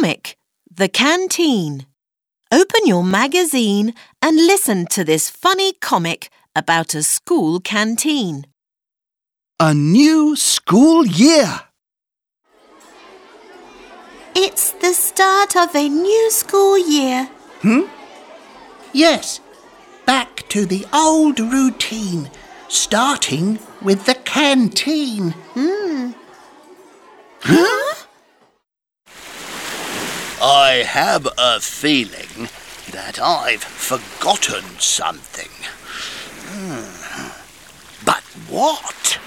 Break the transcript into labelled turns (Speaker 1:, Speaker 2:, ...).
Speaker 1: comic, The Canteen. Open your magazine and listen to this funny comic about a school canteen.
Speaker 2: A new school year.
Speaker 3: It's the start of a new school year.
Speaker 4: Yes, back to the old routine, starting with the canteen.
Speaker 5: I have a feeling that I've forgotten something. But what?